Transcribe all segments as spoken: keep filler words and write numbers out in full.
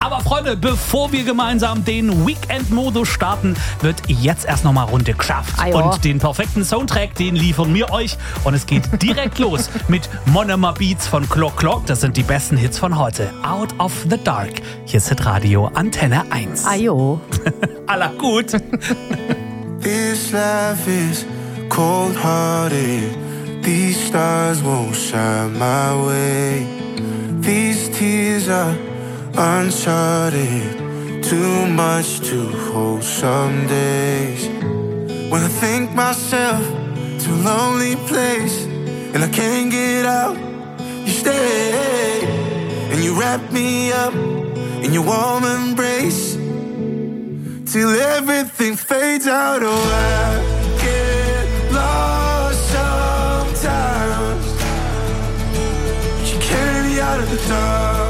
Aber Freunde, bevor wir gemeinsam den Weekend-Modus starten, wird jetzt erst nochmal Runde geschafft. Ajo. Und den perfekten Soundtrack, den liefern wir euch. Und es geht direkt los mit Monomer Beats von Clock Clock. Das sind die besten Hits von heute. Out of the Dark. Hier ist Hitradio Antenne eins. Ajo. Alla gut. This life is cold-hearted. These stars won't shine my way. These tears are uncharted, too much to hold some days. When I think myself to a lonely place and I can't get out, you stay and you wrap me up in your warm embrace till everything fades out. Oh, I get lost sometimes. You carry me out of the dark.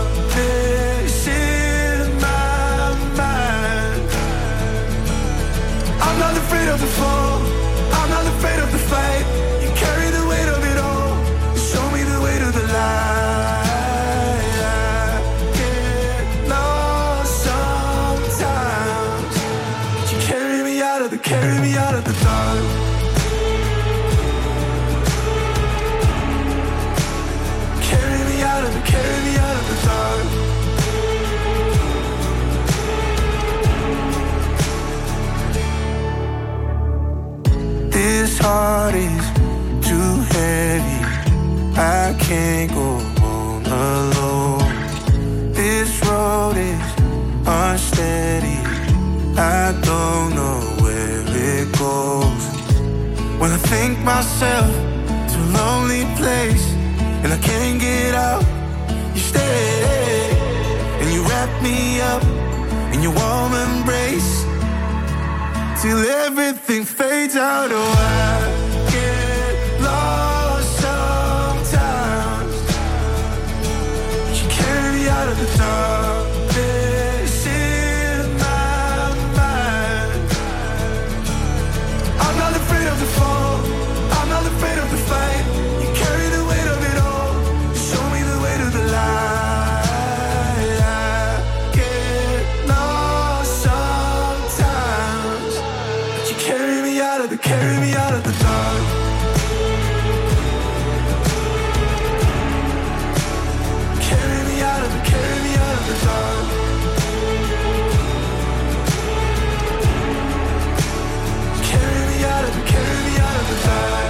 I'm not afraid of the fall, I'm not afraid of the fight. You carry the weight of it all, show me the way to the light. I get lost sometimes. You carry me out of the, carry me out of the dark. Carry me out of the, carry me out of the dark. This heart is too heavy, I can't go on alone. This road is unsteady, I don't know where it goes. When I think myself to a lonely place and I can't get out, you stay and you wrap me up in your warm embrace till everything fades out. Oh, I get lost sometimes. You carry me out of the darkness in my mind. I'm not afraid of the fall, I'm not afraid of the fight. You carry the weight of it all, show me the way to the light. Carry me out of the dark. Carry me out of the, carry me out of the dark. Carry me out of the, carry me out of the dark.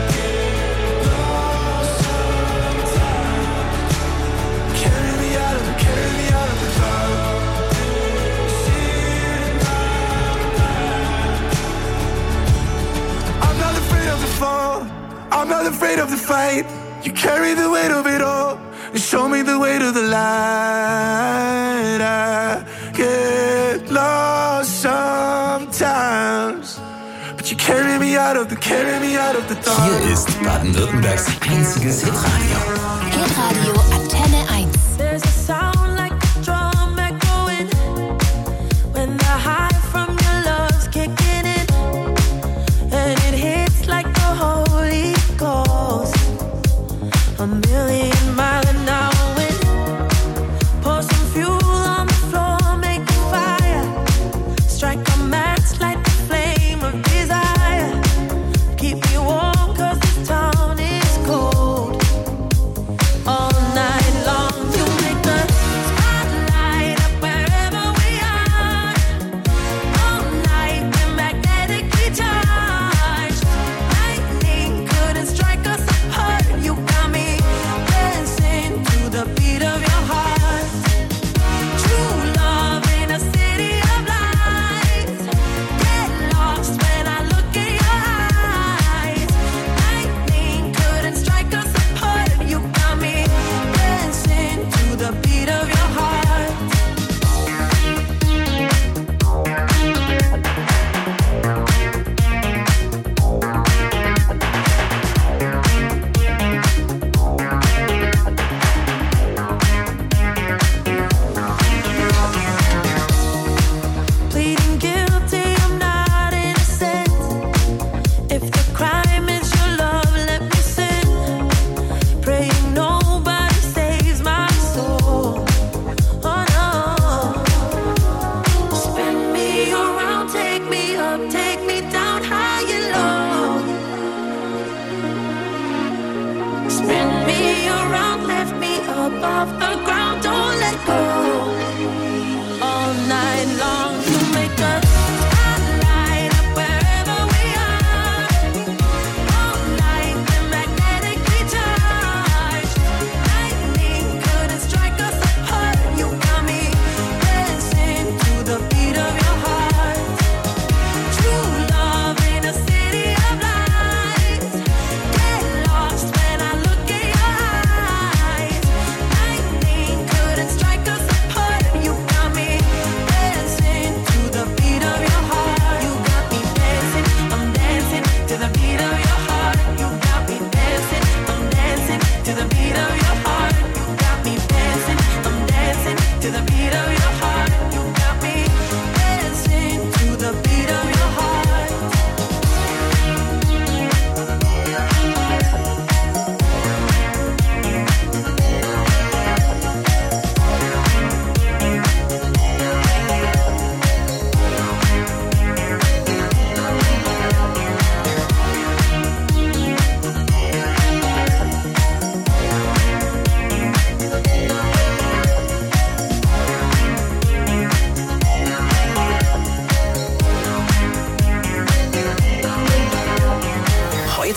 Carry me out of the, carry me out of the dark. I'm not afraid of the fight. You carry the weight of it all and show me the way to the light. I get lost sometimes, but you carry me out of the, carry me out of the dark. Hier ist Baden-Württembergs einziges Hitradio. Hitradio Antenne eins. There's a sound like a drum echoing when the high from your love's kicking in, and it hits like the Holy Ghost. A million mile an hour wind. Pour some fuel on the floor, make a fire. Strike a match, light the flame of desire. Keep me warm 'cause this town is cold. All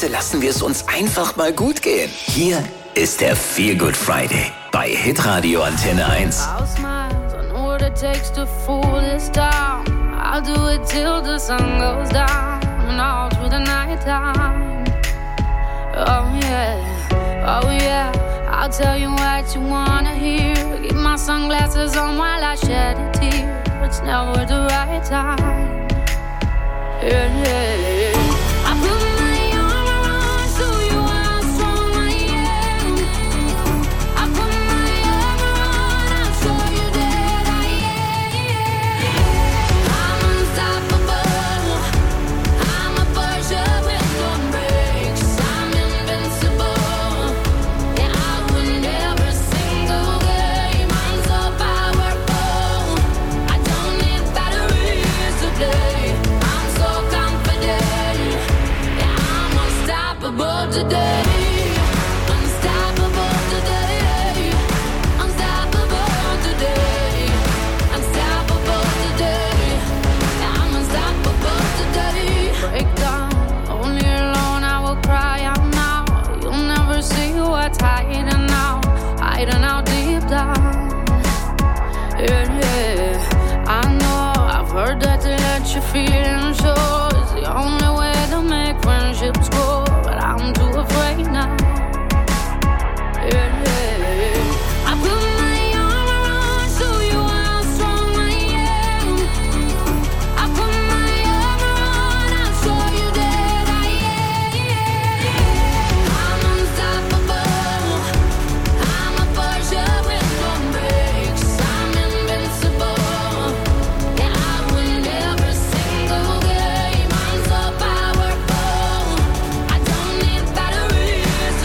Heute lassen wir es uns einfach mal gut gehen. Hier ist der Feel Good Friday bei Hitradio Antenne eins. I'll smile, I know what it takes to fool this town. I'll do it till the sun goes down and all through the night time. Oh yeah, oh yeah, I'll tell you what you wanna hear. Keep my sunglasses on while I shed a tear. It's never the right time. Yeah, yeah, yeah. I put my arm around, show you how strong I am. I put my arm around, I'll show you that I am. I'm unstoppable. I'm a Porsche with no brakes. I'm invincible. Yeah, I win every single game. I'm so powerful. I don't need batteries to play. I'm so confident. Yeah, I'm unstoppable today. Unstoppable today. Unstoppable today. Unstoppable today. Yeah, I'm unstoppable today. Break down, only alone I will cry out now. You'll never see what's hiding out, hiding out deep down. Yeah, yeah. I know I've heard that to let your feelings show is the only way to make friendships grow, but I'm too afraid now. Yeah, yeah. I put my arm around, show you how strong I am. I put my arm around, I'll show you that I am. I'm unstoppable. I'm a Porsche with no brakes. I'm invincible. Yeah, I win every single game. I'm so powerful. I don't need batteries to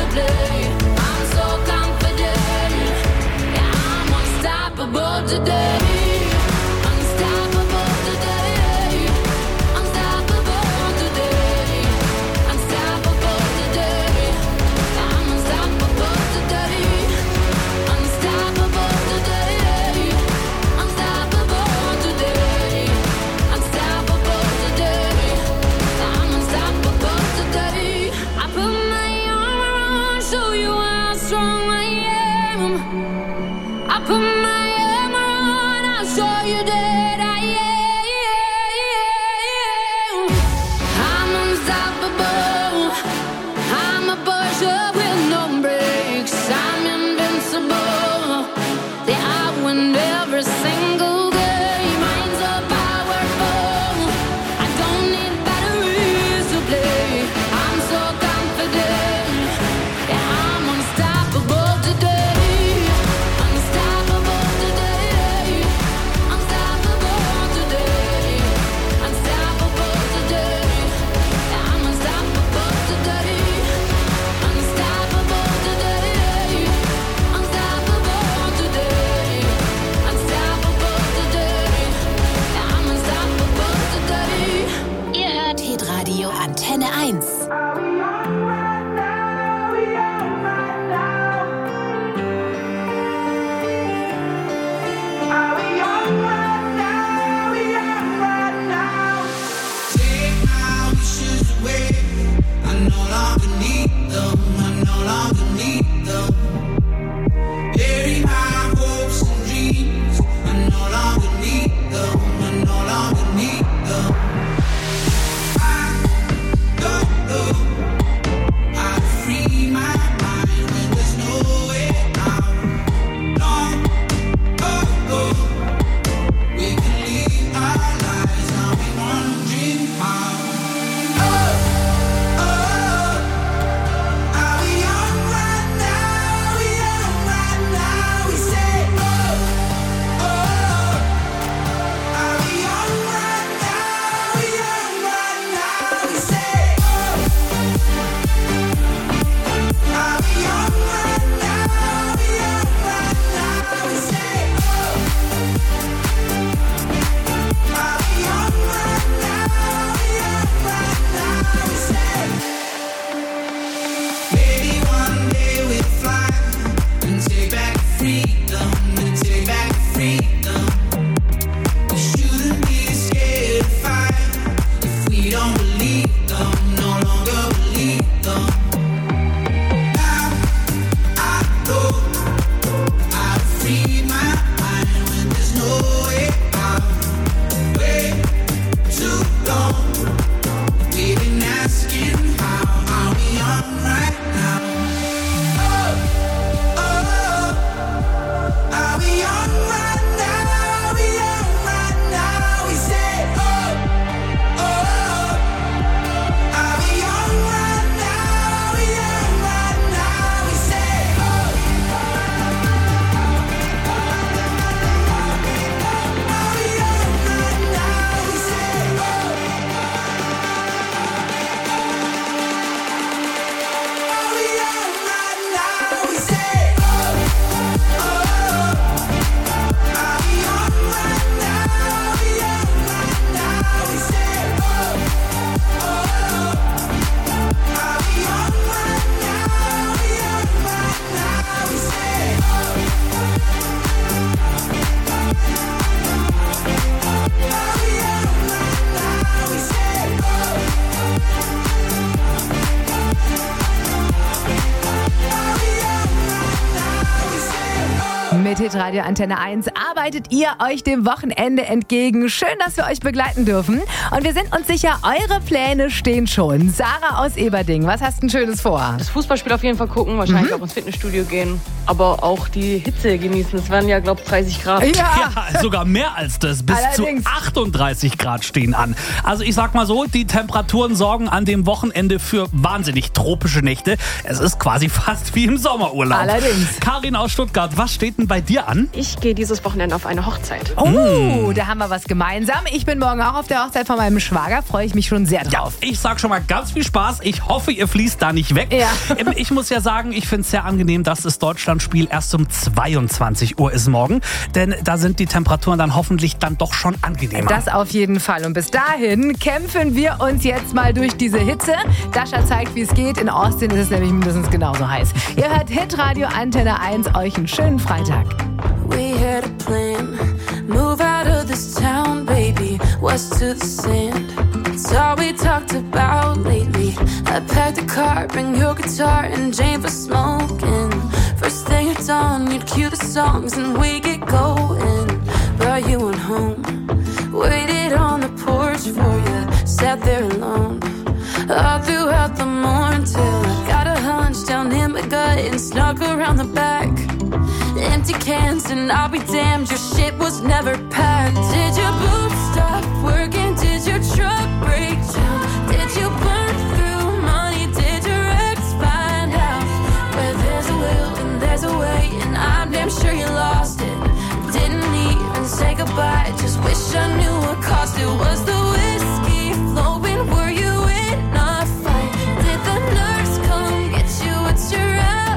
mit Hitradio Antenne eins arbeitet ihr euch dem Wochenende entgegen. Schön, dass wir euch begleiten dürfen. Und wir sind uns sicher, eure Pläne stehen schon. Sarah aus Eberding, was hast du denn Schönes vor? Das Fußballspiel auf jeden Fall gucken, wahrscheinlich mhm. auch ins Fitnessstudio gehen. Aber auch die Hitze genießen. Es werden ja, glaube ich, dreißig Grad. Ja. ja, sogar mehr als das. Bis Allerdings. zu achtunddreißig Grad stehen an. Also ich sag mal so, die Temperaturen sorgen an dem Wochenende für wahnsinnig tropische Nächte. Es ist quasi fast wie im Sommerurlaub. Allerdings. Karin aus Stuttgart, was steht denn bei dir an? Ich gehe dieses Wochenende auf eine Hochzeit. Oh, mm. da haben wir was gemeinsam. Ich bin morgen auch auf der Hochzeit von meinem Schwager. Freue ich mich schon sehr drauf. Ja, ich sag schon mal ganz viel Spaß. Ich hoffe, ihr fließt da nicht weg. Ja. Ich muss ja sagen, ich finde es sehr angenehm, dass das Deutschlandspiel erst um zweiundzwanzig Uhr ist morgen. Denn da sind die Temperaturen dann hoffentlich dann doch schon angenehmer. Das auf jeden Fall. Und bis dahin kämpfen wir uns jetzt mal durch diese Hitze. Dasha zeigt, wie es geht. In Austin ist es nämlich mindestens genauso heiß. Ihr hört Hitradio Antenne eins. Euch einen schönen Freitag. We had a plan, move out of this town, baby, west to the sand. It's all we talked about lately. I packed a car, bring your guitar and Jane for smoking. First thing at dawn, you'd cue the songs and we get going. Brought you on home, waited on the porch for you, sat there alone. All throughout the morning till I got a hunch down in my gut and snuck around the back. Empty cans and I'll be damned, your shit was never packed. Did your boots stop working? Did your truck break down? Did you burn through money? Did your ex find out? Where there's a will and there's a way, and I'm damn sure you lost it. Didn't even say goodbye, just wish I knew what cost it. Was the whiskey flowing? Were you in a fight? Did the nurse come get you? What's your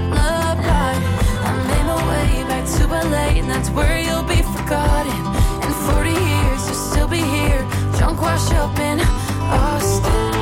alibi? I made my way back to L A, and that's where you'll be forgotten. In forty years, you'll still be here, drunk, washed up in Austin.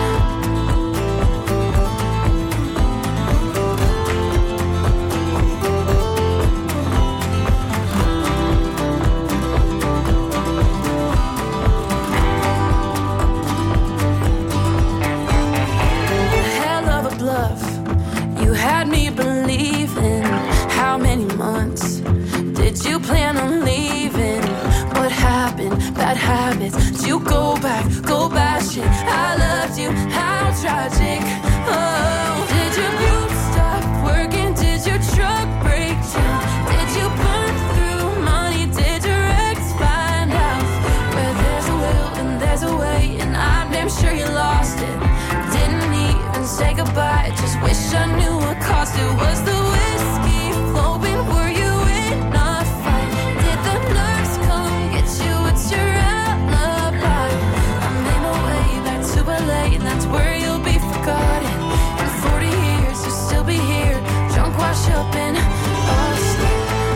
You had me believing. How many months did you plan on leaving? What happened? Bad habits. Did you go back? Go bashing. I loved you. How tragic. Oh, did your boots stop working? Did your truck break down? Did you burn through money? Did your ex find out? Where there's a will and there's a way, and I'm damn sure you lost it. Didn't even say goodbye, just wish I knew what cost it. Was the whiskey flowing? Were you in a fight? Did the nurse come get you? What's your alibi? I made my way back to L A, and that's where you'll be forgotten. In forty years, you'll still be here, drunk, washed up in Austin.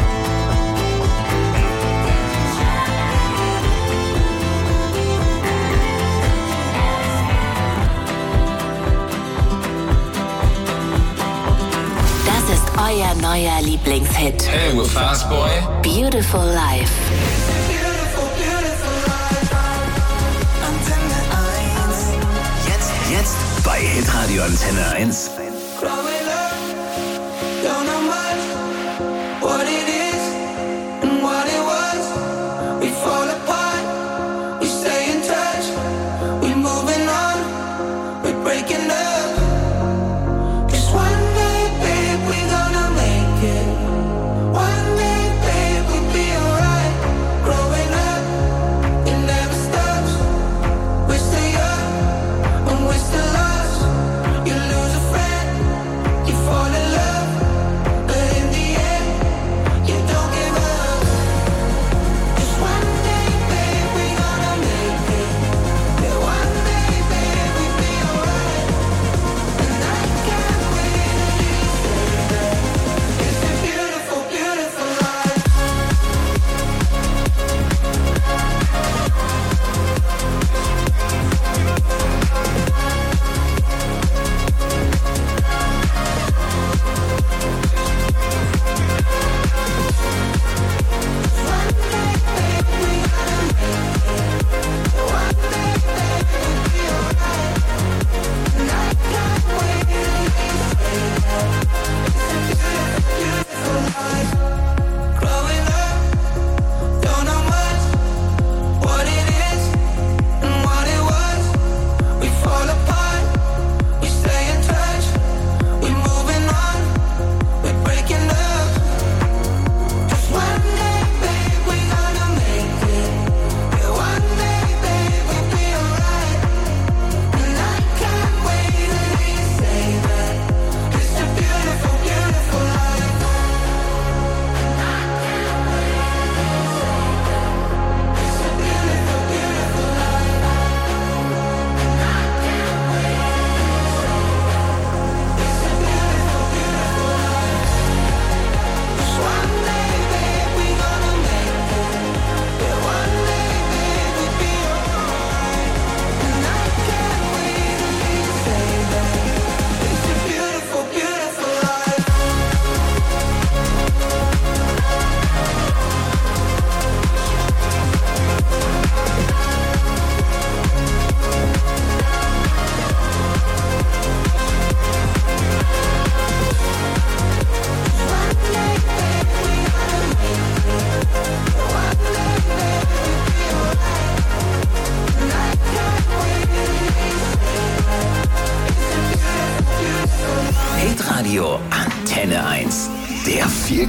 Das ist euer neuer Lieblingshit. Hey, we're Fast Boy. Beautiful Life. Jetzt, jetzt bei Hitradio Antenne eins. Growing up, don't know much what it is and what it was. We fall apart, we stay in touch, we moving on, we breaking up. Just one day, babe, we gonna make it. One day, babe, we'll be alright. Growing up, it never stops. We stay up and we're still lost. You lose a friend.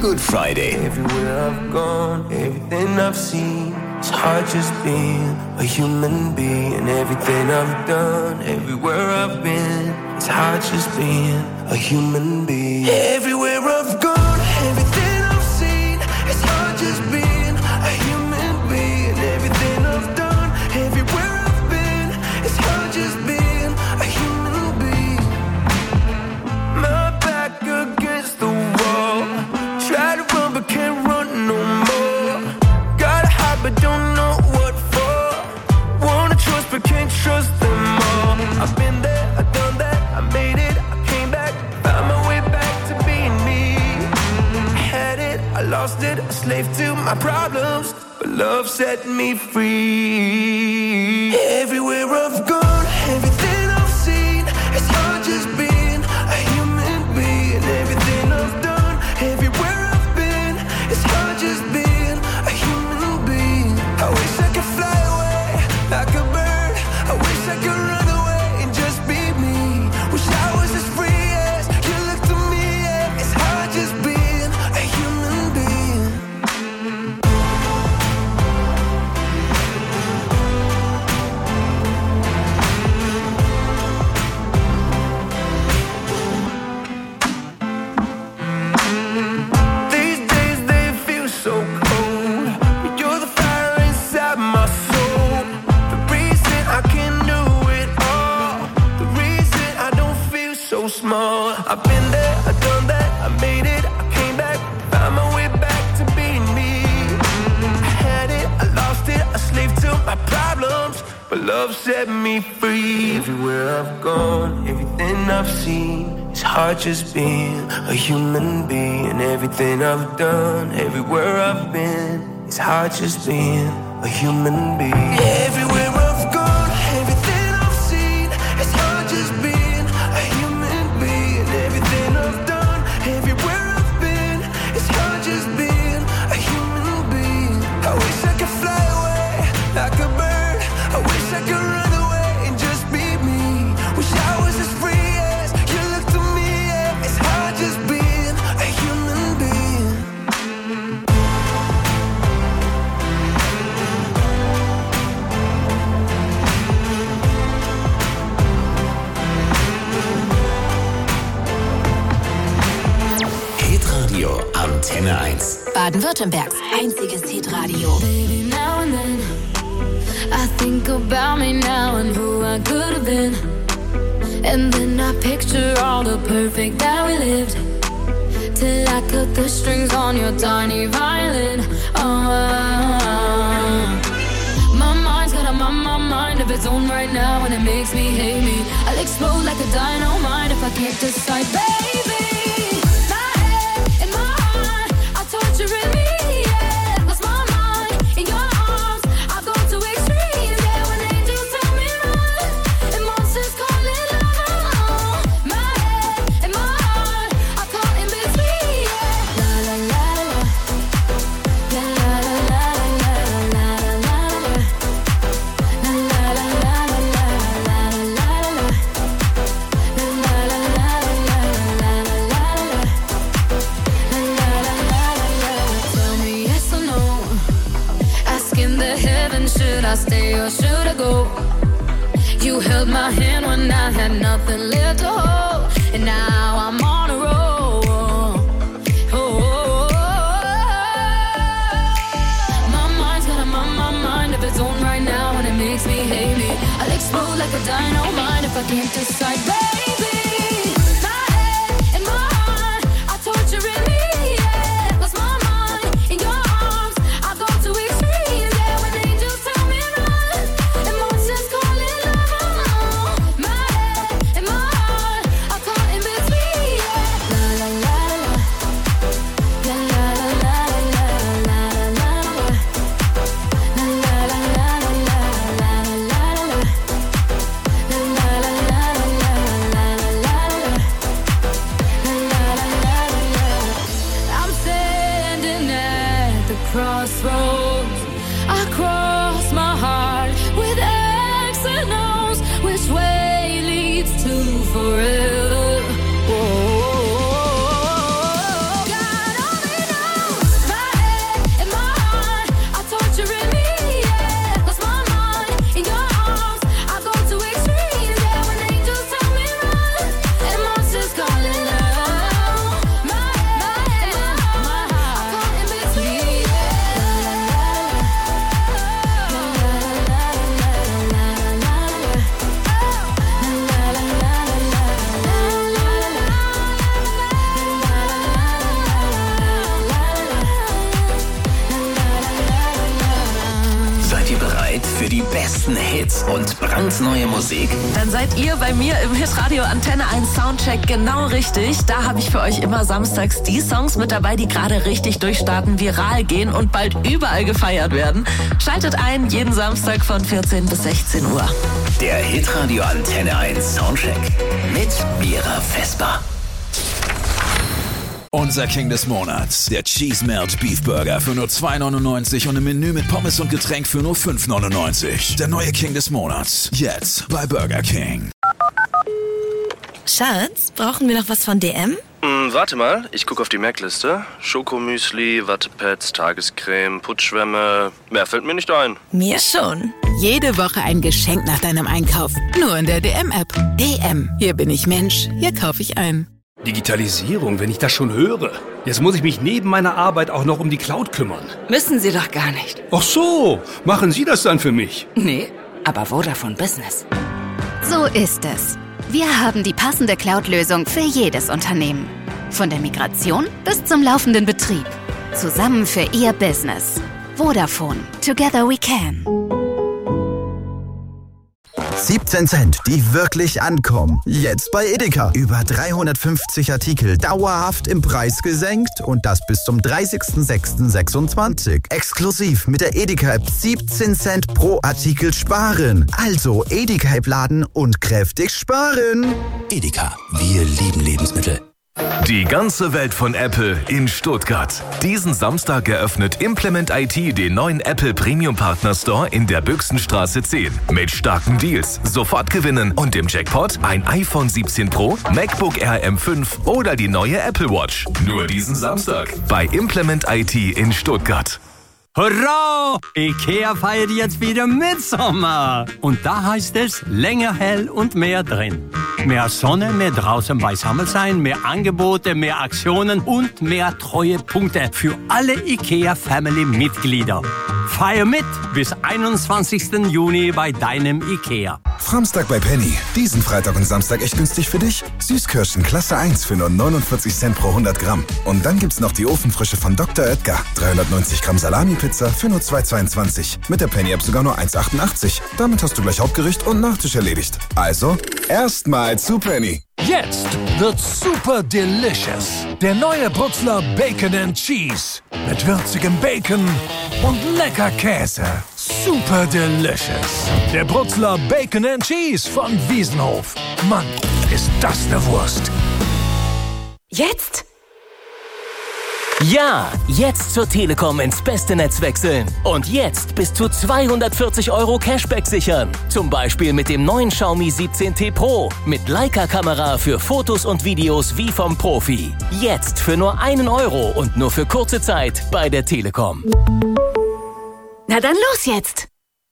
Good Friday. Everywhere I've gone, everything I've seen, it's hard just being a human being. Everything I've done, everywhere I've been, it's hard just being a human being. Everywhere I've gone, everything I've seen, it's hard just being a human being. Everything I've done, everywhere I've been, it's hard just being a human being. My back against the wall, try to run but can't run no more. Gotta hide but don't know what for. Wanna trust but can't trust them all. I've been there, I've done that, I made it, I came back, found my way back to being me. I had it, I lost it, a slave to my problems, but love set me free. Everywhere I've gone, everything I've seen, it's hard just being a human being. Everything I've done, everywhere I've been, it's hard just being a human being. I wish I could fly away like a bird. I wish I could run away and just be me. Wish I was as free as you look to me. Yeah. It's hard just being a human being. These days they feel so cold, but you're the fire inside my soul. The reason I can do it all, the reason I don't feel so small. I've been there, I've done that, I made it, I came back, found my way back to being me. I had it, I lost it, a slave to my problems, but love set me free. Everywhere I've gone, everything I've seen, it's hard just being a human being. Everything I've done, everywhere I've been, it's hard just being a human being. Everywhere I've gone, everything I've seen, it's hard just being a human being. Everything I've done, everywhere I've been, it's hard just being a human being. I wish I could fly away like a bird. I wish I could run away and just be me. Wish I was as free as you look to me. Yeah. It's hard just being a human being. Hitradio Antenne eins. Baden-Württembergs einziges Hitradio. Baby, now and then I think about me now and who I could have been. And then I picture all the perfect that we lived, till I cut the strings on your tiny violin. Oh, my mind's got a my, my mind of its own right now, and it makes me hate me. I'll explode like a dynamite if I can't decide, baby. My head and my heart are torturing me. Yeah, lost my mind in your arms. I go to extremes. Yeah, when angels tell me run and monsters call it love. My head and my heart are caught in between. Yeah, la la la la, la la la la la la la, la la la la la la la la. Tell me yes or no. Asking the heavens, should I stay or should I go? You held my hand when I had nothing left to hold, and now I'm on a roll. Oh, my mind's got a my, my mind of its own right now, and it makes me hate me. I'll explode like a dynamite if I can't decide, baby. My head and my heart are torturing me. Yeah, lost my mind in your arms. I go to extremes. Yeah, when angels tell me run and monsters call it love. My head and my heart are caught in between. Yeah, la la la la, la la la la la la la la, la la la la la la la la la. La la la la la la für die besten Hits und brandneue Musik? Dann seid ihr bei mir im Hitradio Antenne eins Soundcheck genau richtig. Da habe ich für euch immer samstags die Songs mit dabei, die gerade richtig durchstarten, viral gehen und bald überall gefeiert werden. Schaltet ein, jeden Samstag von vierzehn bis sechzehn Uhr. Der Hitradio Antenne eins Soundcheck mit Mira Vesper. Unser King des Monats, der Cheese Melt Beef Burger für nur zwei neunundneunzig und ein Menü mit Pommes und Getränk für nur fünf neunundneunzig. Der neue King des Monats, jetzt bei Burger King. Schatz, brauchen wir noch was von D M? Hm, warte mal, ich gucke auf die Merkliste. Schokomüsli, Wattepads, Tagescreme, Putzschwämme. Mehr fällt mir nicht ein. Mir schon. Jede Woche ein Geschenk nach deinem Einkauf. Nur in der D M-App. D M, hier bin ich Mensch, hier kaufe ich ein. Digitalisierung, wenn ich das schon höre. Jetzt muss ich mich neben meiner Arbeit auch noch um die Cloud kümmern. Müssen Sie doch gar nicht. Ach so, machen Sie das dann für mich? Nee, aber Vodafone Business. So ist es. Wir haben die passende Cloud-Lösung für jedes Unternehmen. Von der Migration bis zum laufenden Betrieb. Zusammen für Ihr Business. Vodafone. Together we can. siebzehn Cent, die wirklich ankommen. Jetzt bei Edeka. Über dreihundertfünfzig Artikel dauerhaft im Preis gesenkt und das bis zum dreißigsten sechsten sechsundzwanzig. Exklusiv mit der Edeka-App siebzehn Cent pro Artikel sparen. Also Edeka-App laden und kräftig sparen. Edeka, wir lieben Lebensmittel. Die ganze Welt von Apple in Stuttgart. Diesen Samstag eröffnet Implement I T den neuen Apple Premium Partner Store in der Büchsenstraße zehn. Mit starken Deals, sofort gewinnen und im Jackpot ein iPhone siebzehn Pro, MacBook Air M fünf oder die neue Apple Watch. Nur diesen Samstag bei Implement I T in Stuttgart. Hurra! Ikea feiert jetzt wieder Mitsommer. Und da heißt es länger hell und mehr drin. Mehr Sonne, mehr draußen beisammen sein, mehr Angebote, mehr Aktionen und mehr Treuepunkte für alle Ikea-Family-Mitglieder. Feier mit bis einundzwanzigsten Juni bei deinem Ikea. Samstag bei Penny. Diesen Freitag und Samstag echt günstig für dich. Süßkirschen Klasse eins für nur neunundvierzig Cent pro hundert Gramm. Und dann gibt's noch die Ofenfrische von Doktor Oetker. dreihundertneunzig Gramm Salami-Pizza für nur zwei zweiundzwanzig. Mit der Penny-App sogar nur eins achtundachtzig. Damit hast du gleich Hauptgericht und Nachtisch erledigt. Also, erstmal zu Penny. Jetzt wird super delicious. Der neue Brutzler Bacon and Cheese. Mit würzigem Bacon und lecker Käse. Super delicious. Der Brutzler Bacon and Cheese von Wiesenhof. Mann, ist das eine Wurst. Jetzt? Ja, jetzt zur Telekom ins beste Netz wechseln. Und jetzt bis zu zweihundertvierzig Euro Cashback sichern. Zum Beispiel mit dem neuen Xiaomi siebzehn T Pro. Mit Leica-Kamera für Fotos und Videos wie vom Profi. Jetzt für nur einen Euro und nur für kurze Zeit bei der Telekom. Na dann los jetzt!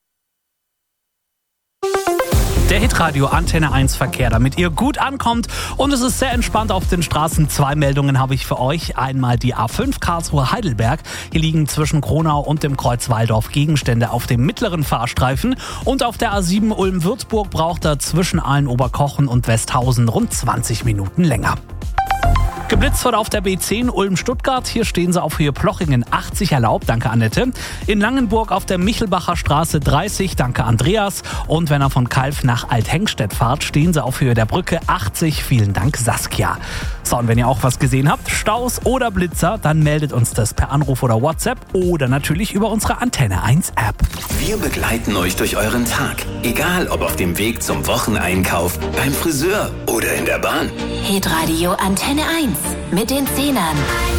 Der Hitradio Antenne eins Verkehr, damit ihr gut ankommt und es ist sehr entspannt auf den Straßen. Zwei Meldungen habe ich für euch. Einmal die A fünf Karlsruhe-Heidelberg. Hier liegen zwischen Kronau und dem Kreuz Walldorf Gegenstände auf dem mittleren Fahrstreifen. Und auf der A sieben Ulm-Würzburg braucht er zwischen Aalen-Oberkochen und Westhausen rund zwanzig Minuten länger. Geblitzt wird auf der B zehn Ulm-Stuttgart. Hier stehen sie auf Höhe Plochingen achtzig erlaubt. Danke, Annette. In Langenburg auf der Michelbacher Straße dreißig. Danke, Andreas. Und wenn er von Kalf nach Althengstedt fahrt, stehen sie auf Höhe der Brücke achtzig. Vielen Dank, Saskia. So, und wenn ihr auch was gesehen habt, Staus oder Blitzer, dann meldet uns das per Anruf oder WhatsApp oder natürlich über unsere Antenne eins App. Wir begleiten euch durch euren Tag. Egal, ob auf dem Weg zum Wocheneinkauf, beim Friseur oder in der Bahn. Hitradio Antenne eins mit den Zehnern.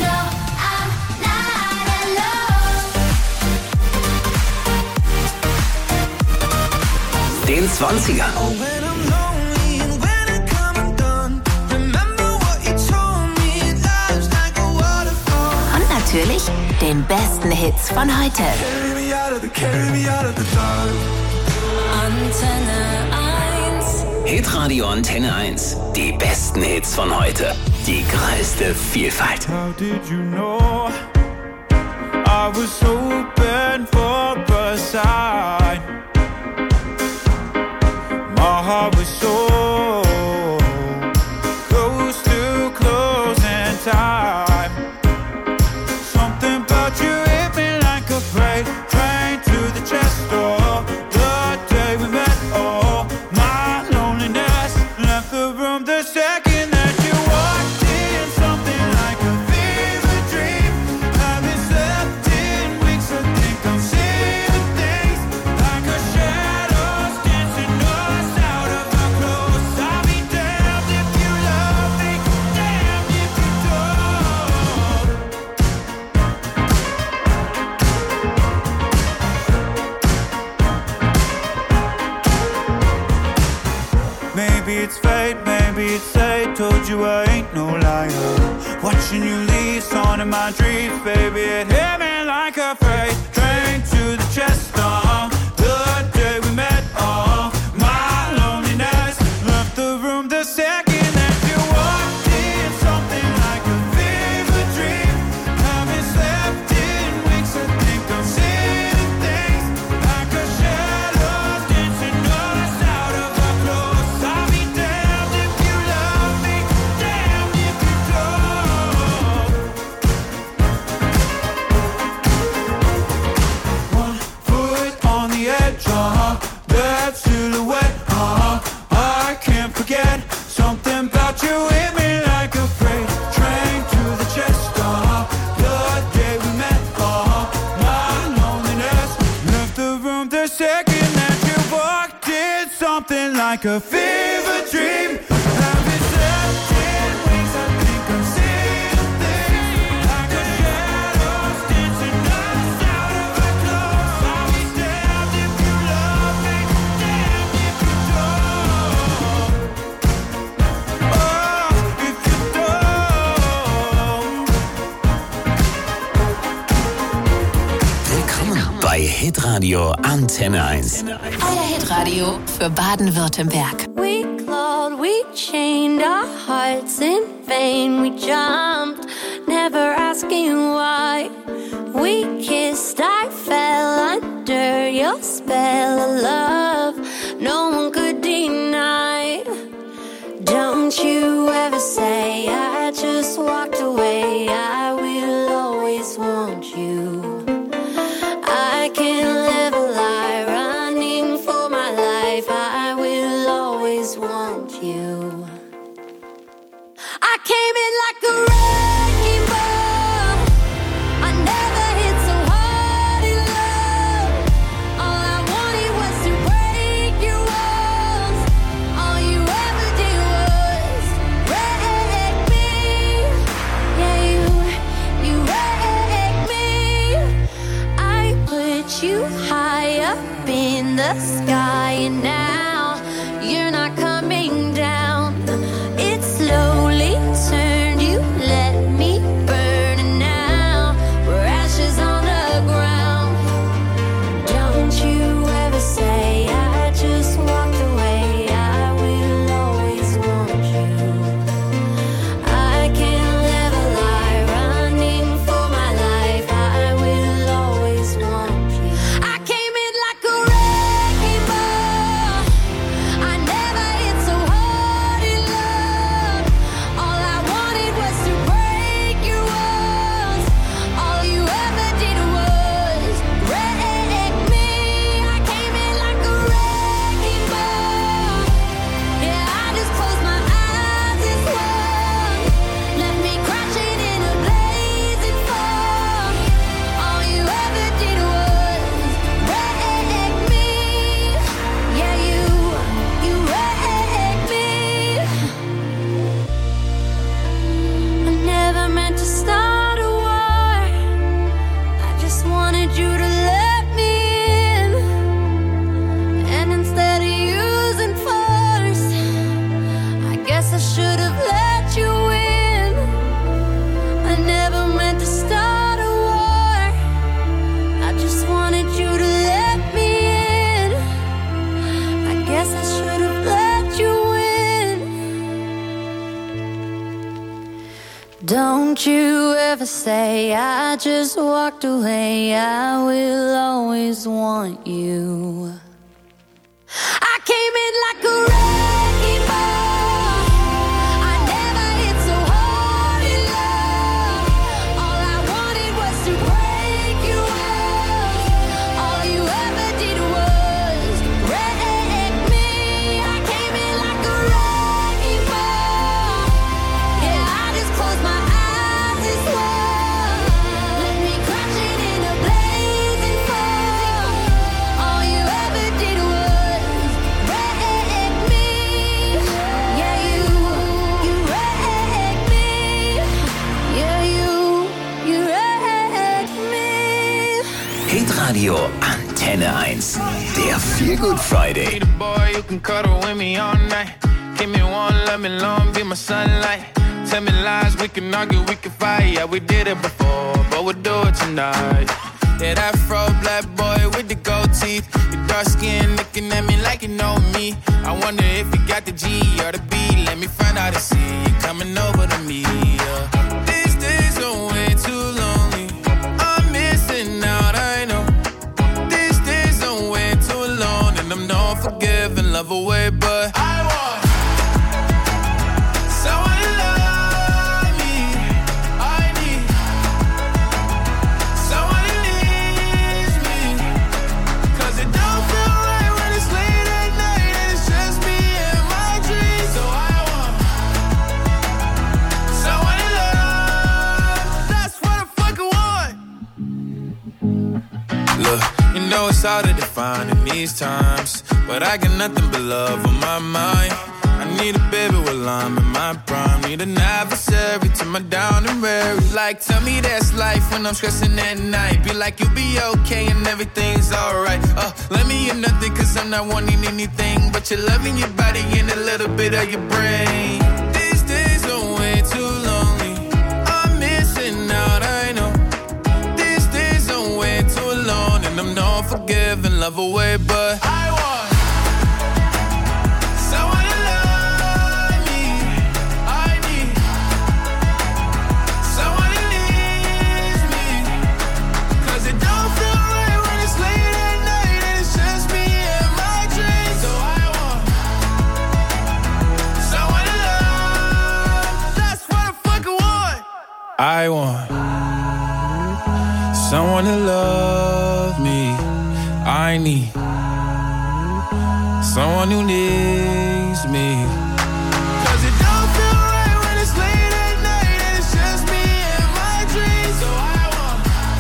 Den Zwanzigern. Und natürlich den besten Hits von heute. Antenne eins. Hitradio Antenne eins. Die besten Hits von heute. Die größte Vielfalt. How did you know I was hoping for a sign? My heart was so close to closing time. Something about you hit me like a freight train to the chest door. it's fate, maybe it's fate. Told you I ain't no liar. Watching you leave, on in my dreams, baby, it hit me like a freight train to the chest. Uh, the day we met, uh, my loneliness left the room the second that you walked in. Something like a fever dream. Haven't slept in weeks. I think I'm seeing things like a shadow dancing us out of our clothes. I'll be damned if you love me, damned if you don't. One foot on the edge, uh-huh. That silhouette, uh-huh. I can't forget something about you hit me like a freight train to the chest, uh-huh. The day we met, uh-huh. My loneliness left the room the second that you walked in. Something like a fever dream. Haven't slept in weeks. I think I'm seeing things like a shadows dancing us out of our clothes. I'll be damned if you love me, damned if you don't. Oh, if you don't. Willkommen bei Hitradio Antenne eins. Euer Hitradio für Baden-Württemberg. We clawed, we chained our hearts in vain. We jumped, never asking why. We kissed, I fell under your spell of love. No one could deny. Don't you ever say I just walked away. I will always want you. I can't live a lie, running for my life. I will always want you. I came in like a wrecking ball. I never hit so hard in love. All I wanted was to break your walls. All you ever did was wreck me. Yeah, you, you wrecked me. I put you high up in the sky, and now you're not coming down. It slowly turned, you let me burn, and now we're ashes on the ground. Don't you ever say I just walked away. I will always want you. I can't live a lie, running for my life. I will always want you. I came in like a wrecking ball. I never hit so hard in love. All I wanted was to break your walls. All you ever did was wreck me. I came in like a wrecking ball. Yeah, I just closed my eyes and swung. Left me crashing in a blazing fog. All you ever did was wreck me. Yeah, you, you wrecked me. I never meant to start a war. I just wanted you to let me in. And instead of using force, I guess I should have let you in. I never meant to start a war. I just wanted you to let me in. I guess I should have let you in. Don't you ever say I just walked away. I will always want you. I came in like a wrecking ball. I never hit so hard in love. All I wanted was to break your walls. All you ever did was wreck me. I came in like a wrecking ball. Yeah, I just closed my eyes and swung. Let me crashing in a blazing fog. All you ever did was wreck me. Yeah, you, you wrecked me. Yeah, you, you wrecked me. Hitradio Antenne eins. Der Feel Good Friday. Boy, you can cuddle with me all night. Give me one, let me long, be my sunlight. Tell me lies, we can argue, we can fight. Yeah, we did it before, but we'll do it tonight. Yeah, that fro black boy with the gold teeth. Your dark skin looking at me like you know me. I wonder if you got the G or the B. Let me find out and see you coming over to me. Yeah. These days are way too lonely. I'm missing out, I know. These days are way too alone, and I'm not forgiving, love away, but I want someone to love me. I need someone who needs me. 'Cause it don't feel right when it's late at night and it's just me and my dreams. So I want someone to love. That's what I fucking want. Look, you know it's hard to define in these times, but I got nothing but love on my mind. I need a baby while I'm in my prime. Need an adversary to my down and weary. Like, tell me that's life when I'm stressing at night. Be like, you'll be okay and everything's alright. Uh, let me in nothing, cause I'm not wanting anything but your love in your body and a little bit of your brain. These days are way too lonely. I'm missing out, I know. These days are way too alone, and I'm not forgiving, love away, but I want someone to love me. I need someone who needs me. 'Cause it don't feel right when it's late at night and it's just me and my dreams. So I want someone to love. That's what I fucking want. I want someone to love me. I need someone who needs me. 'Cause it don't feel right when it's late at night and it's just me and my dreams. So I want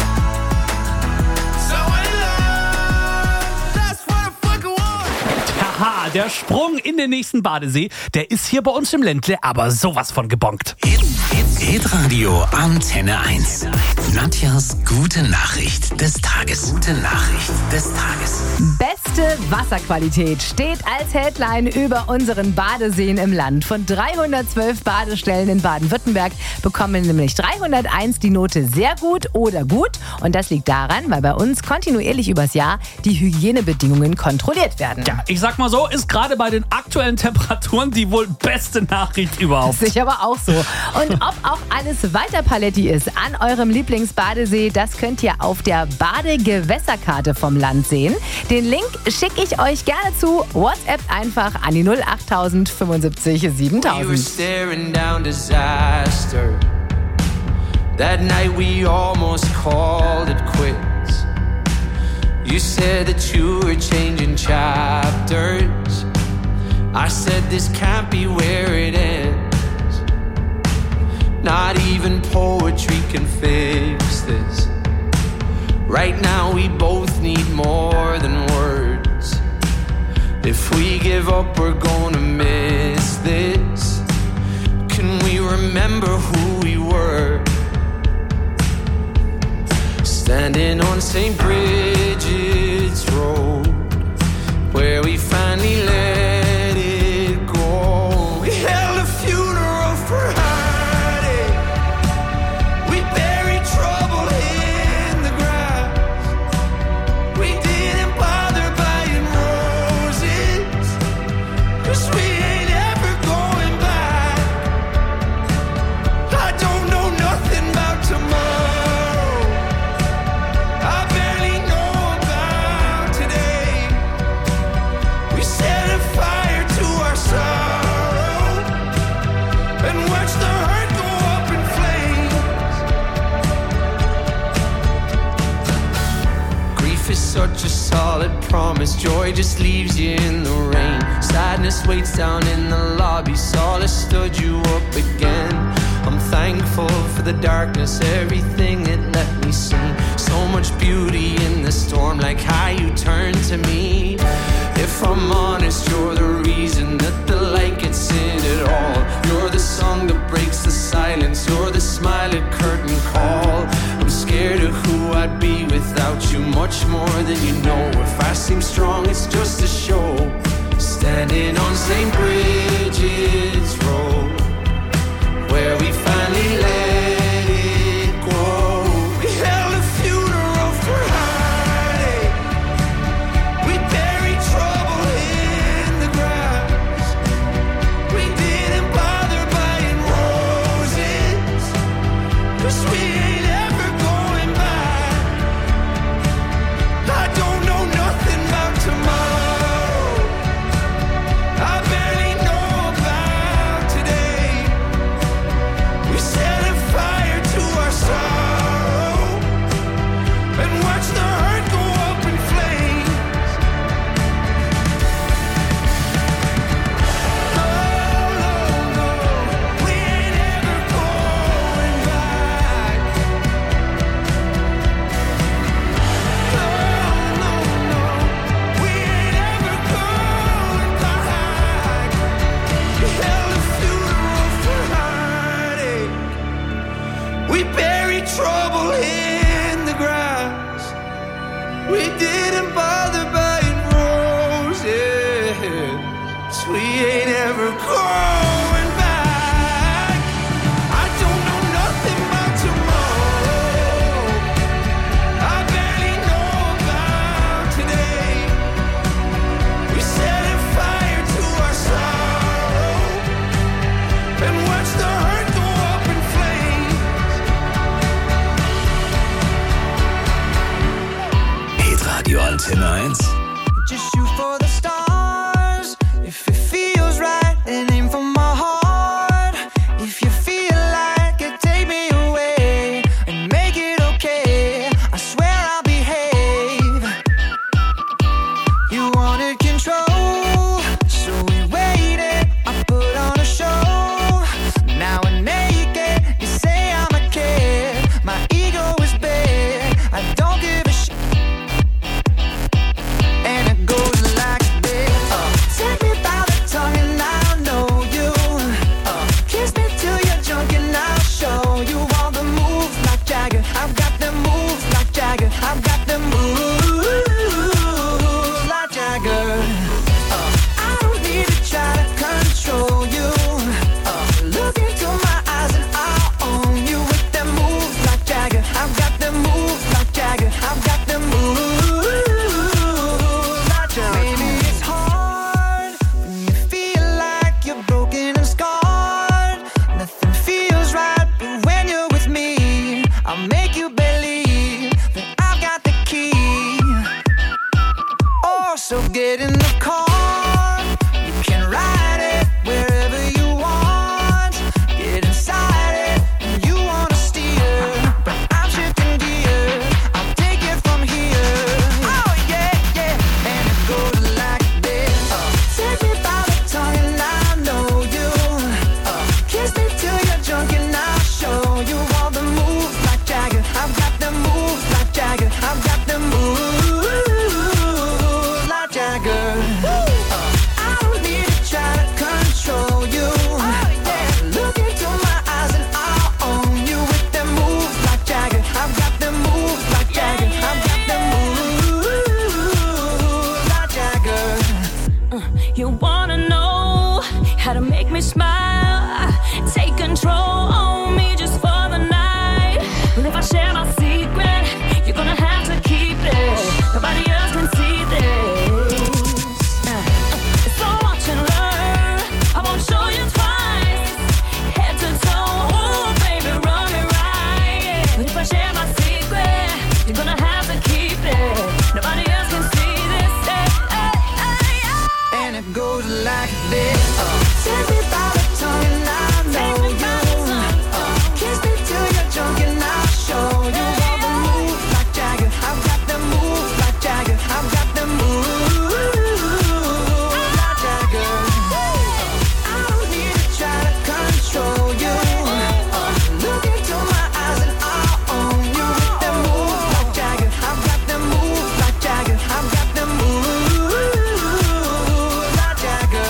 someone to love. That's what I fucking want. Haha, der Sprung in den nächsten Badesee, der ist hier bei uns im Ländle aber sowas von gebongt. Hitradio Antenne eins. Nadjas gute Nachricht des Tages. Gute Nachricht des Tages. Beste Wasserqualität steht als Headline über unseren Badeseen im Land. Von dreihundertzwölf Badestellen in Baden-Württemberg bekommen nämlich dreihunderteins die Note sehr gut oder gut. Und das liegt daran, weil bei uns kontinuierlich übers Jahr die Hygienebedingungen kontrolliert werden. Ja, ich sag mal so, ist gerade bei den aktuellen Temperaturen die wohl beste Nachricht überhaupt. Sehe ich aber auch so. Und ob auch alles weiter Paletti ist an eurem Lieblingsbadesee, das könnt ihr auf der Badegewässerkarte vom Land sehen. Den Link schicke ich euch gerne zu. WhatsApp einfach an die null achttausend fünfundsiebzig siebentausend. We were staring down disaster. That night we almost called it quits. You said that you were changing chapters. I said this can't be where it ends. Not even poetry can fix this. Right now we both need more than words. If we give up, we're gonna miss this. Can we remember who we were? Standing on Saint Bridget's Road, where we finally let it go. We held a funeral for her. Such a solid promise. Joy just leaves you in the rain. Sadness waits down in the lobby. Solace stood you up again. I'm thankful for the darkness, everything it let me see. So much beauty in the storm, like how you turned to me. If I'm honest, you're the reason that the light gets in it all. You're the song that breaks the silence. You're the smile at curtain call. I'm scared of who I'd be without you, much more than you know. If I seem strong, it's just a show. Still standing on Saint Bridget's Road, where we finally let it go. We held a funeral for heartache. We buried trouble in the grass. We didn't bother buying roses, 'cause we ain't ever going back. I don't know nothing about tomorrow. I barely know about today. We set a fire to our sorrow and watch the hurt go up in flames. Oh no, no, we ain't ever going back. No, no, no, we ain't ever going back. We held a funeral for heartache. We buried trouble in the grass. We didn't bother buying roses. We ain't ever going back. I don't know nothing about tomorrow. I barely know about today. We set a fire to our sorrow and watch the hurt go up in flames. Hitradio Antenne eins. Just shoot for the stars. If it feels right, then aim for my heart. If you feel like it, take me away and make it okay. I swear I'll behave. You wanted control, so we waited. I put on a show. Now we're naked. You say I'm a kid. My ego is big. I don't give a shit. And it goes like this. Uh, take me by the tongue and I'll know you. Uh, kiss me till you're drunk and I'll show you all the moves like Jagger. I've got the moves like Jagger. I've got the moves like Jagger. Uh, I don't need to try to control you. Uh, look into my eyes and I'll own you with the moves like Jagger. I've got the moves like Jagger. I've got the moves like Jagger. Maybe it's hard when you feel like you're broken and scarred. Nothing feels right, but when you're with me, I'll make you believe that I've got the key. Oh, so get in the car. You can ride it wherever you want. Get inside it and you wanna steer, but I'm shifting gears. I'll take it from here. Oh yeah, yeah, and it goes like this. Uh, take me by the tongue and I know you. Uh, kiss me till you're drunk and I'll show you all the moves like Jagger. I've got the moves like Jagger. I've got the moves like Jagger. Uh, I don't need to try to control you. Uh, look into my eyes and I'll own you with the moves like Jagger. I've got the moves like Jagger. I've got the moves like Jagger. You wanna know how to make me smile? Take control on me just for the night. Well, if I share my secret, you're gonna have to keep it. Nobody else can see this. Uh, So watch and learn. I won't show you twice. Head to toe, oh baby, run me right. But if I share my secret, you're gonna have to keep it. Nobody else can see this. Hey, hey, hey, hey. And it goes like this. Uh, take me by the tongue and I know you. Uh, kiss me till you're drunk and I'll show you all the moves like Jagger. I've got the moves like Jagger. I've got the moves like Jagger. Uh, I don't need to try to control you. Uh, look into my eyes and I'll own you with the moves like Jagger. I've got the moves like Jagger. I've got the moves like Jagger.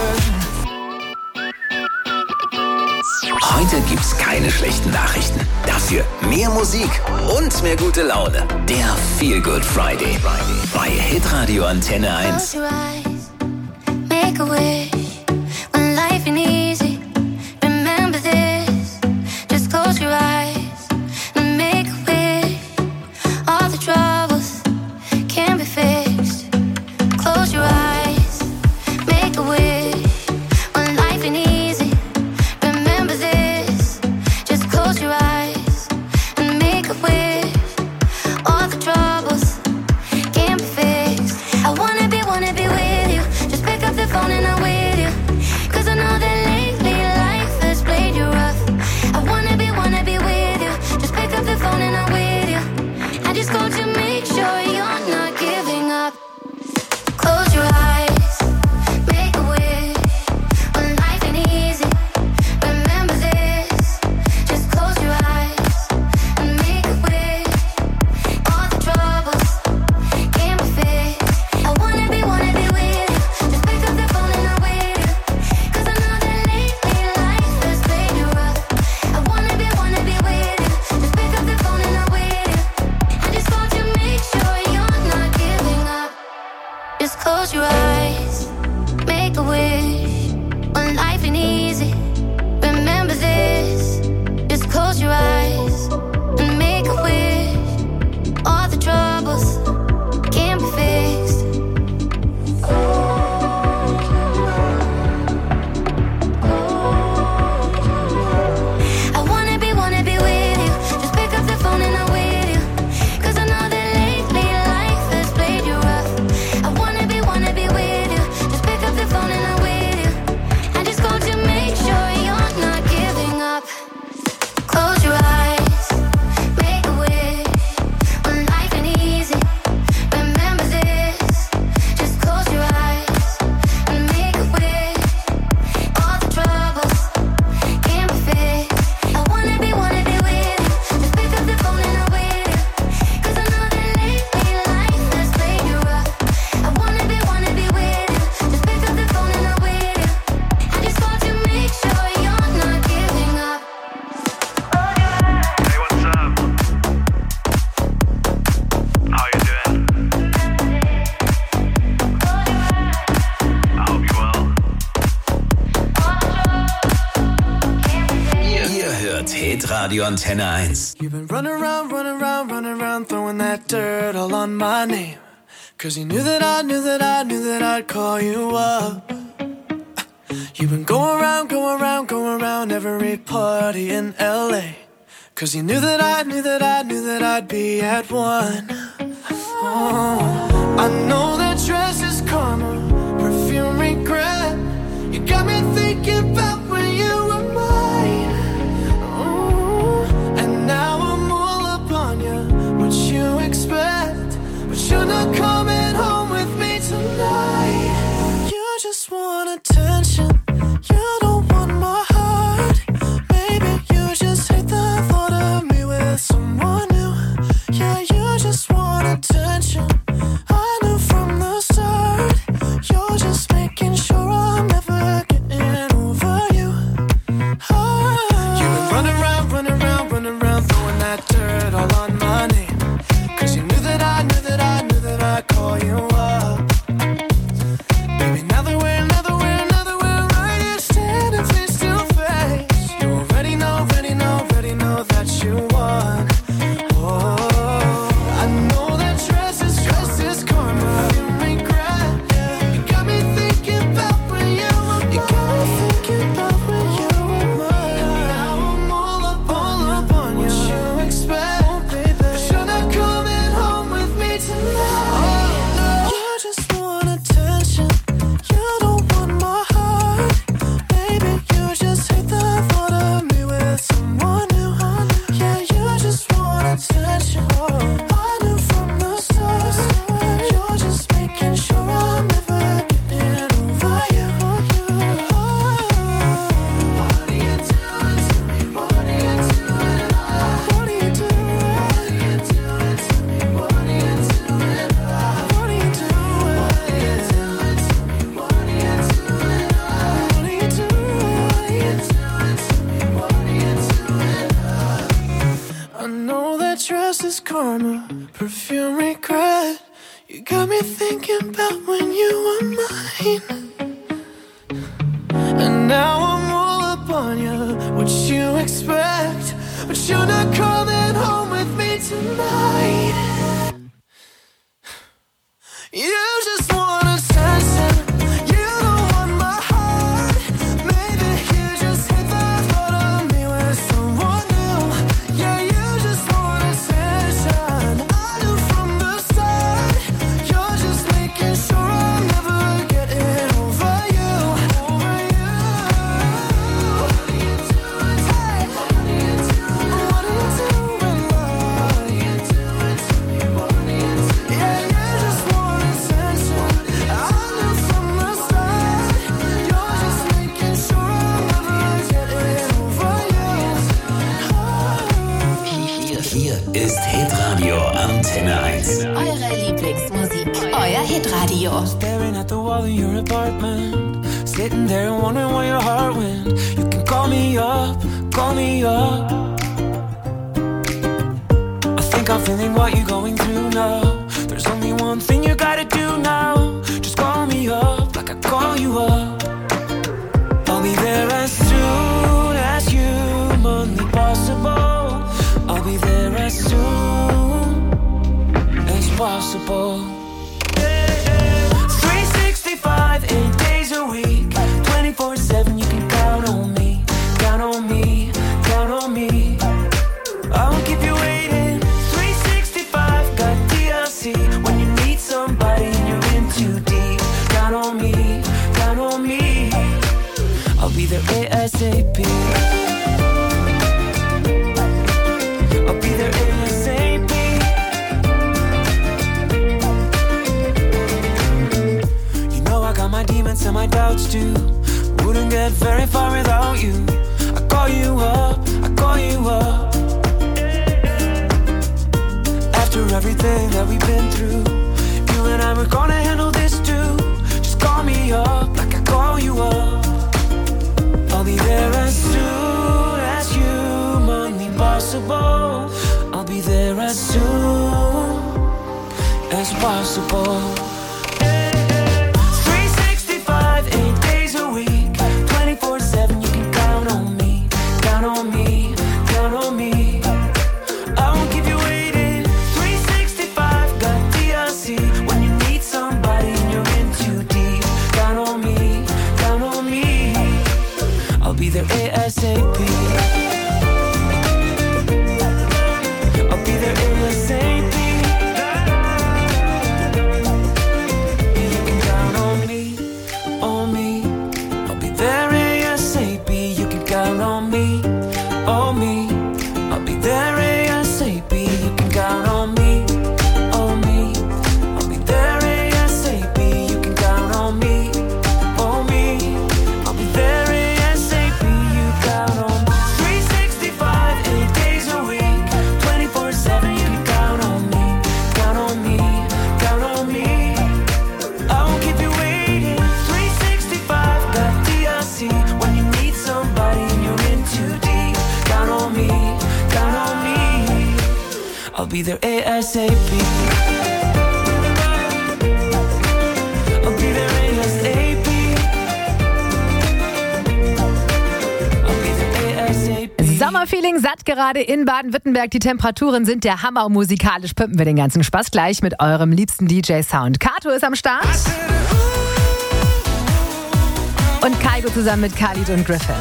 Heute gibt's keine schlechten Nachrichten. Dafür mehr Musik und mehr gute Laune. Der Feel Good Friday bei Hitradio Antenne eins. Close your eyes, make make a wish when life ain't easy. Remember this, just close your eyes and make a wish. All the troubles can be fixed. Close your eyes, make a wish when life ain't easy. Remember this, just close your eyes and make a wish. All the troubles can be fixed. I wanna be, wanna be with you. Just pick up the phone and I'm with you. Cause I know that lately life has played you rough. I wanna be, wanna be with you. Just pick up the phone and I'm with you. I just called to make sure you're not giving up. Close your eyes, make a wish when life ain't easy. Remember this, just close your eyes and make a wish. All the troubles can be fixed. I wanna be, wanna be with you. Just pick up the phone and I'm with you. Cause I know that lately life has played you rough. I wanna be, wanna be with you. Just pick up the phone and I'm with you. I just called to make sure you're not giving up. Just close your eyes, make a wish when life ain't easy. Remember this, just close your eyes and make a wish. All the troubles can be fixed. I wanna be, wanna be with you. Just pick up the phone and I'm with you. Cause I know that lately life has played you rough. I wanna be, wanna be with you. Just pick up the phone and I'm with you. I just called to make sure you're not giving up. Close your eyes, make a wish when life ain't easy. Remember this, just close your eyes and make a wish. All the troubles can be fixed. I wanna be, wanna be with you. Just pick up the phone and I'm with you. Cause I know that lately life has played you rough. I wanna be, wanna be with you. Just pick up the phone and I'm with you. I just called to make sure you're not giving up. Hey, what's up? How you doing? I hope you're well. Ihr hört Hitradio Antenne eins. You've been running around, running around, running around, throwing that dirt all on my name. Cause you knew that I knew that I knew that I'd call you up. You've been going around, going around, going around every party in L A. Cause you knew that I knew that I knew that I'd be at one. Oh, I know that dress is karma, perfume regret. You got me thinking about when you were mine. Oh, and now I'm all up on you. What you expect? But you're not coming home with me tonight. You just want attention. You don't want my heart. Maybe you just hate the thought of me with someone new. Yeah, you just want attention. I knew from the start. You're just making sure I'm never getting over you. Oh. You've been running around, running around, running around, throwing that dirt all on my name. Cause you knew that I knew that I knew that I'd call you up. Baby, now that we're, now that we're, now that we're right here standing face to face. You already know, already know, already know that you won. Oh, I know that dress is, dress is karma. You regret, yeah. You got me thinking about when you were mine. You got me thinking about when you were mine. And now I'm all up, all up on you. What you expect, oh, baby? But you're not coming home with me tonight. Oh, no. You just want attention. You don't want my heart. Baby, you just hate the thought of me with someone new. Yeah, you just want attention. I knew from the start. You're just making sure I'm never getting over you. What are you doing to me? What are you doing? What are you doing? What are you doing to me? What are you doing? What are you doing? What are you doing to me? What are you doing? What are you doing to me? What are you doing? I know that dress is karma, perfume regret. You got me thinking about when you were mine. possible. Staring at the wall in your apartment, sitting there and wondering where your heart went. You can call me up, call me up. I think I'm feeling what you're going through now. There's only one thing you gotta do now. Just call me up like I call you up. I'll be there as soon as humanly possible. I'll be there as soon as possible. three sixty-five, eight days a week, twenty-four seven, you can count on me. Count on me, count on me. I won't keep you waiting. three sixty-five, got D L C. When you need somebody and you're in too deep, count on me, count on me. I'll be there ASAP. I'll be there ASAP. You know I got my demons and my doubts too. Wouldn't get very far without you. I call you up, I call you up. After everything that we've been through, you and I were gonna handle this too. Just call me up like I call you up. I'll be there as soon as humanly possible. I'll be there as soon as possible. three sixty-five, eight days a week, twenty-four seven, you can count on me. Count on me, count on me. I won't keep you waiting. three sixty-five, got D L C. When you need somebody and you're in too deep, count on me, count on me. I'll be there ASAP. I'll be there ASAP. You can count on me, on me. I'll be there ASAP. You can count on me, on me. I'll be there ASAP. You can count on me, on me. I'll be there ASAP. You can count on me, on me. I'll be there ASAP. You count on me. three sixty-five, eight days a week, twenty-four seven. You can count on me, count on me, count on me. I won't keep you waiting. three sixty-five, got D L C. When you need somebody and you're in too deep, count on me, count on me. I'll be there ASAP. I'll be there ASAP. I'll be there ASAP. Sommerfeeling satt gerade in Baden-Württemberg. Die Temperaturen sind der Hammer. Musikalisch pimpen wir den ganzen Spaß gleich mit eurem liebsten D J-Sound. Kato ist am Start. Und Kaigo zusammen mit Khalid und Griffin.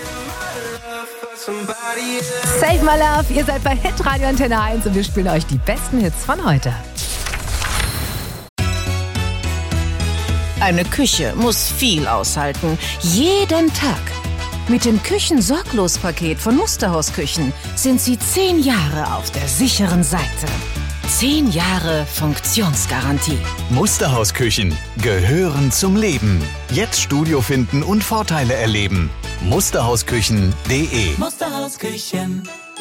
Save My Love, ihr seid bei Hitradio Antenne eins und wir spielen euch die besten Hits von heute. Eine Küche muss viel aushalten. Jeden Tag. Mit dem Küchensorglos-Paket von Musterhaus Küchen sind Sie zehn Jahre auf der sicheren Seite. Zehn Jahre Funktionsgarantie. Musterhaus Küchen gehören zum Leben. Jetzt Studio finden und Vorteile erleben. musterhausküchen punkt de Musterhaus Küchen.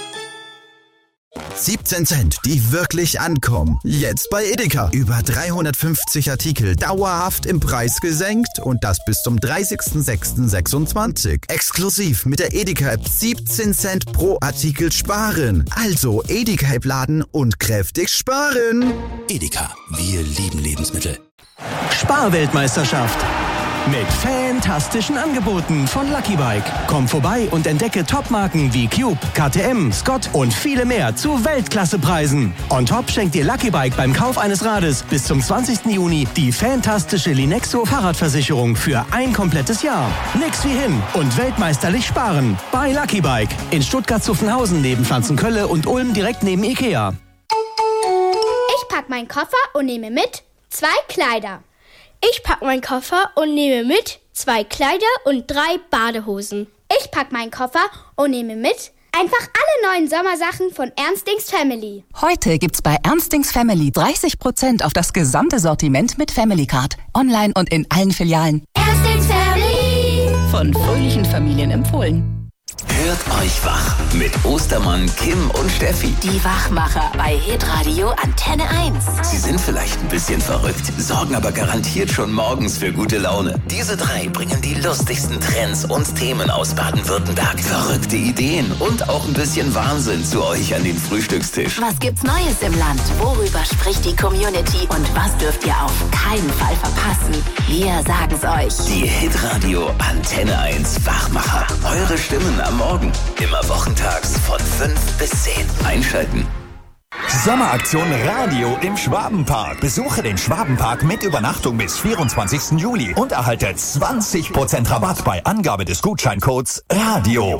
siebzehn Cent, die wirklich ankommen. Jetzt bei Edeka. Über dreihundertfünfzig Artikel dauerhaft im Preis gesenkt und das bis zum dreißigsten sechsten sechsundzwanzig. Exklusiv mit der Edeka-App siebzehn Cent pro Artikel sparen. Also Edeka-App laden und kräftig sparen. Edeka, wir lieben Lebensmittel. Sparweltmeisterschaft. Mit fantastischen Angeboten von Lucky Bike. Komm vorbei und entdecke Topmarken wie Cube, K T M, Scott und viele mehr zu Weltklassepreisen. On top schenkt dir Lucky Bike beim Kauf eines Rades bis zum zwanzigsten Juni die fantastische Linexo Fahrradversicherung für ein komplettes Jahr. Nix wie hin und weltmeisterlich sparen. Bei Lucky Bike in Stuttgart-Zuffenhausen neben Pflanzenkölle und Ulm direkt neben Ikea. Ich pack meinen Koffer und nehme mit zwei Kleider. Ich pack meinen Koffer und nehme mit zwei Kleider und drei Badehosen. Ich pack meinen Koffer und nehme mit einfach alle neuen Sommersachen von Ernstings Family. Heute gibt's bei Ernstings Family dreißig Prozent auf das gesamte Sortiment mit Family Card. Online und in allen Filialen. Ernstings Family. Von fröhlichen Familien empfohlen. Hört euch wach mit Ostermann, Kim und Steffi. Die Wachmacher bei Hitradio Antenne eins. Sie sind vielleicht ein bisschen verrückt, sorgen aber garantiert schon morgens für gute Laune. Diese drei bringen die lustigsten Trends und Themen aus Baden-Württemberg. Verrückte Ideen und auch ein bisschen Wahnsinn zu euch an den Frühstückstisch. Was gibt's Neues im Land? Worüber spricht die Community? Und was dürft ihr auf keinen Fall verpassen? Wir sagen's euch. Die Hitradio Antenne eins Wachmacher. Eure Stimmen am Morgen. Immer wochentags von fünf bis zehn. Einschalten. Sommeraktion Radio im Schwabenpark. Besuche den Schwabenpark mit Übernachtung bis vierundzwanzigsten Juli und erhalte zwanzig Prozent Rabatt bei Angabe des Gutscheincodes Radio.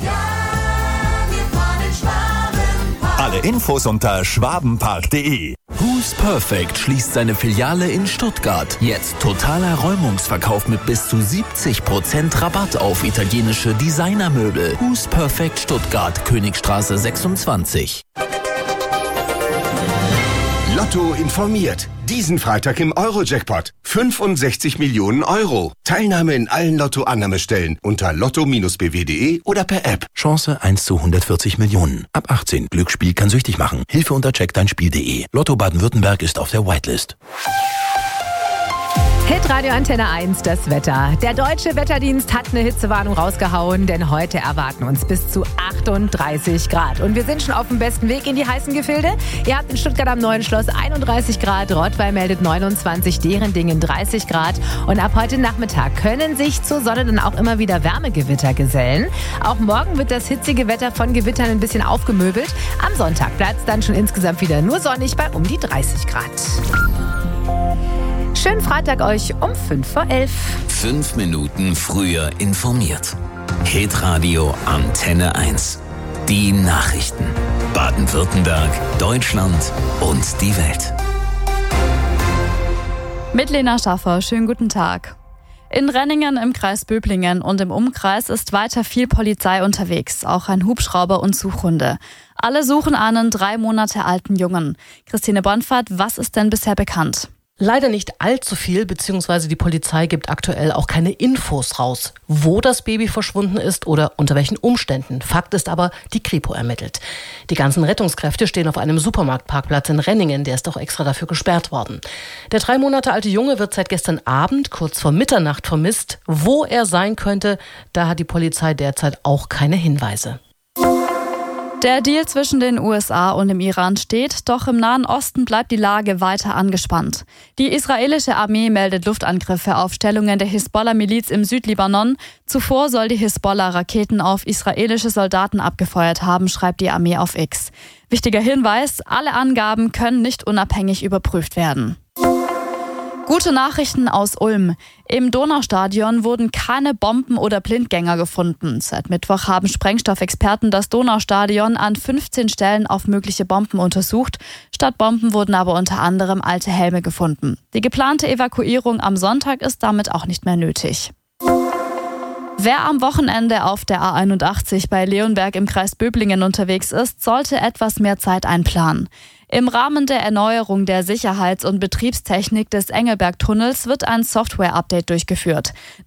Alle Infos unter schwabenpark punkt de. Who's Perfect schließt seine Filiale in Stuttgart. Jetzt totaler Räumungsverkauf mit bis zu siebzig Prozent Rabatt auf italienische Designermöbel. Who's Perfect Stuttgart, Königstraße sechsundzwanzig. Lotto informiert. Diesen Freitag im Euro-Jackpot. fünfundsechzig Millionen Euro. Teilnahme in allen Lotto-Annahmestellen unter lotto Bindestrich b w punkt de oder per App. Chance eins zu hundertvierzig Millionen. Ab achtzehn. Glücksspiel kann süchtig machen. Hilfe unter check dein Spiel punkt de. Lotto Baden-Württemberg ist auf der Whitelist. Hitradio Antenne eins, das Wetter. Der Deutsche Wetterdienst hat eine Hitzewarnung rausgehauen, denn heute erwarten uns bis zu achtunddreißig Grad. Und wir sind schon auf dem besten Weg in die heißen Gefilde. Ihr habt in Stuttgart am Neuen Schloss einunddreißig Grad, Rottweil meldet neunundzwanzig, Derendingen dreißig Grad. Und ab heute Nachmittag können sich zur Sonne dann auch immer wieder Wärmegewitter gesellen. Auch morgen wird das hitzige Wetter von Gewittern ein bisschen aufgemöbelt. Am Sonntag bleibt es dann schon insgesamt wieder nur sonnig bei um die dreißig Grad. Schönen Freitag euch um fünf vor elf. Fünf Minuten früher informiert. Hitradio Antenne eins. Die Nachrichten. Baden-Württemberg, Deutschland und die Welt. Mit Lena Schaffer, schönen guten Tag. In Renningen im Kreis Böblingen und im Umkreis ist weiter viel Polizei unterwegs, auch ein Hubschrauber und Suchhunde. Alle suchen einen drei Monate alten Jungen. Christine Bonfahrt, was ist denn bisher bekannt? Leider nicht allzu viel, beziehungsweise die Polizei gibt aktuell auch keine Infos raus, wo das Baby verschwunden ist oder unter welchen Umständen. Fakt ist aber, die Kripo ermittelt. Die ganzen Rettungskräfte stehen auf einem Supermarktparkplatz in Renningen, der ist auch extra dafür gesperrt worden. Der drei Monate alte Junge wird seit gestern Abend kurz vor Mitternacht vermisst. Wo er sein könnte, da hat die Polizei derzeit auch keine Hinweise. Der Deal zwischen den U S A und dem Iran steht, doch im Nahen Osten bleibt die Lage weiter angespannt. Die israelische Armee meldet Luftangriffe auf Stellungen der Hisbollah-Miliz im Südlibanon. Zuvor soll die Hisbollah Raketen auf israelische Soldaten abgefeuert haben, schreibt die Armee auf X. Wichtiger Hinweis, alle Angaben können nicht unabhängig überprüft werden. Gute Nachrichten aus Ulm. Im Donaustadion wurden keine Bomben oder Blindgänger gefunden. Seit Mittwoch haben Sprengstoffexperten das Donaustadion an fünfzehn Stellen auf mögliche Bomben untersucht. Statt Bomben wurden aber unter anderem alte Helme gefunden. Die geplante Evakuierung am Sonntag ist damit auch nicht mehr nötig. Wer am Wochenende auf der A einundachtzig bei Leonberg im Kreis Böblingen unterwegs ist, sollte etwas mehr Zeit einplanen. Im Rahmen der Erneuerung der Sicherheits- und Betriebstechnik des Engelberg-Tunnels wird ein Software-Update durchgeführt.